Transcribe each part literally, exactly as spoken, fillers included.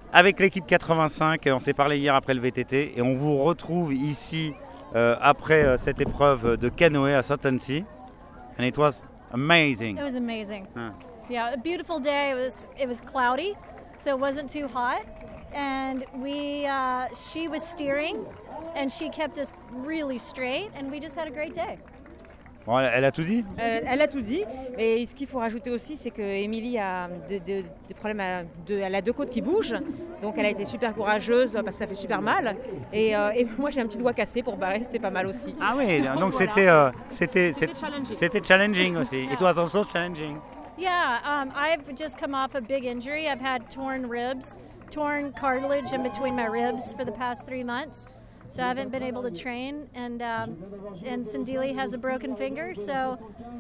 avec l'équipe quatre-vingt-cinq, on s'est parlé hier après le V T T et on vous retrouve ici euh, après euh, cette épreuve de canoë à Salton-Sea. And it was amazing. It was amazing. Huh. Yeah, a beautiful day. It was it was cloudy, so it wasn't too hot. And we uh, she was steering and she kept us really straight and we just had a great day. Bon, elle, elle a tout dit. Euh, elle a tout dit. Et ce qu'il faut rajouter aussi, c'est que Émilie a des de, de problèmes. À de, elle a deux côtes qui bougent. Donc elle a été super courageuse parce que ça fait super mal. Et, euh, et moi j'ai un petit doigt cassé pour barrer, c'était pas mal aussi. Ah oui, donc voilà. c'était, euh, c'était, C'était c'était, challenging. c'était challenging aussi. Yeah. It was also challenging. Yeah, um, I've just come off a big injury. I've had torn ribs, torn cartilage in between my ribs for the past three months. So I haven't been able to train, and um, and Sindili has a broken finger, so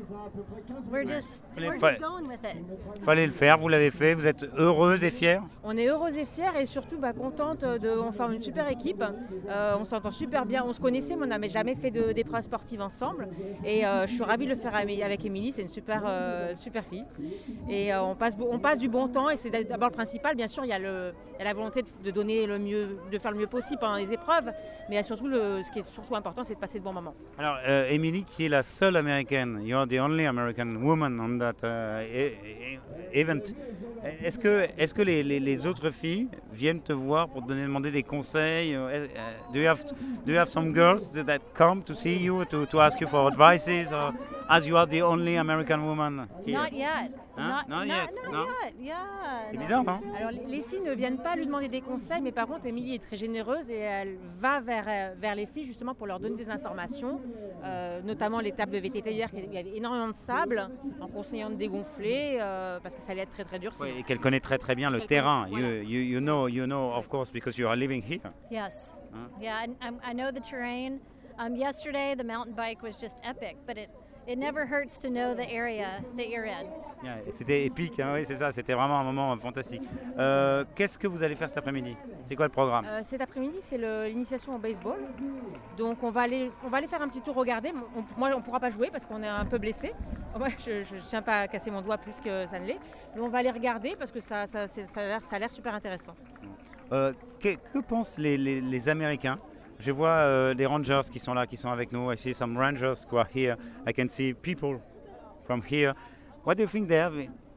we're just we're just going with it. Fallait le faire, vous l'avez fait, vous êtes heureuse et fière. On est heureuse et fière et surtout bah, contente de. On forme une super équipe. Euh, on s'entend super bien. On se connaissait, mais on n'avait jamais fait de, d'épreuves sportives ensemble. Et euh, je suis ravie de le faire avec Émilie. C'est une super euh, super fille. Et euh, on passe on passe du bon temps. Et c'est d'abord le principal. Bien sûr, il y a le il y a la volonté de, de donner le mieux, de faire le mieux possible pendant les épreuves. Mais surtout, le, ce qui est surtout important, c'est de passer de bons moments. Alors, euh, Émilie, qui est la seule américaine, you are the only American woman on that uh, e- e- event. Est-ce que, est-ce que les, les, les autres filles viennent te voir pour te donner, demander des conseils? Uh, do you have, do you have some girls that come to see you to, to ask you for advices, or as you are the only American woman here? Not yet. Hein? Not, Not yet, Not, non? yet. Yeah. C'est no. bizarre, hein? Alors les, les filles ne viennent pas lui demander des conseils, mais par contre Émilie est très généreuse et elle va vers, euh, vers les filles justement pour leur donner des informations, euh, notamment les tables de V T T hier, il y avait énormément de sable, en conseillant de dégonfler euh, parce que ça allait être très très dur. Oui, et qu'elle connaît très très bien le Qu'elle terrain. connaît, voilà. You, you, you know, you know, of course, because you are living here. Yes. Huh? Yeah, I, I'm- I know the terrain. Um, yesterday, the mountain bike was just epic, but it, it never hurts to know the area that you're in. Yeah, et c'était épique, hein, oui, c'est ça, c'était vraiment un moment fantastique. Euh, qu'est-ce que vous allez faire cet après-midi? C'est quoi le programme? Euh, cet après-midi, c'est le- l'initiation au baseball. Donc on va aller, on va aller faire un petit tour regarder. On- moi, on ne pourra pas jouer parce qu'on est un peu blessé. Moi, je ne tiens pas à casser mon doigt plus que ça ne l'est. Mais on va aller regarder parce que ça, ça, c'est- ça a l'air- ça a l'air super intéressant. Euh, que, que pensent les, les, les Américains? Je vois euh, des Rangers qui sont là, qui sont avec nous. I see some Rangers who are here. I can see people from here. What do you think they have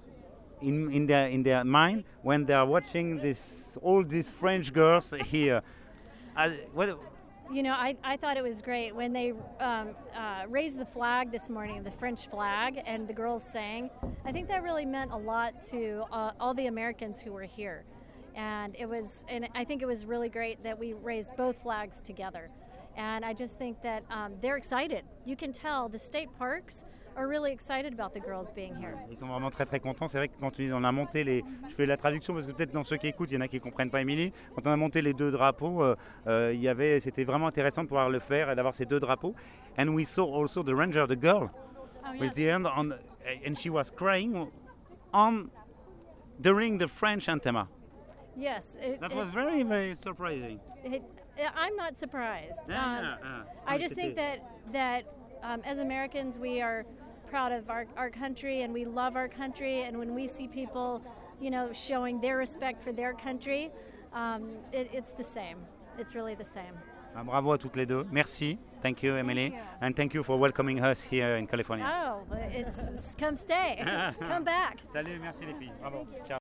in, in, their, in their mind when they are watching this, all these French girls here? Uh, what, You know, I, I thought it was great when they um, uh, raised the flag this morning, the French flag, and the girls sang. I think that really meant a lot to uh, all the Americans who were here. And it was, and I think it was really great that we raised both flags together. And I just think that um, they're excited. You can tell the state parks are really excited about the girls being here. Ils sont vraiment très très contents. C'est vrai que quand on a monté les... Je fais la traduction parce que peut-être dans ceux qui écoutent, il y en a qui ne comprennent pas Émilie. Quand on a monté les deux drapeaux, euh, euh, il y avait... c'était vraiment intéressant de pouvoir le faire et d'avoir ces deux drapeaux. And we saw also the ranger, the girl, Oh, with the hand on... And she was crying on... during the French anthem. Yes. It, That it- was very, very surprising. it- I'm not surprised. Yeah, Um, yeah, yeah. I just think that that um, as Americans, we are proud of our, our country and we love our country. And when we see people, you know, showing their respect for their country, um, it, it's the same. It's really the same. Ah, bravo à toutes les deux. Merci. Thank you, Emily. you. And thank you for welcoming us here in California. Oh, it's come stay, come back. Salut, merci les filles. Bravo. Ciao.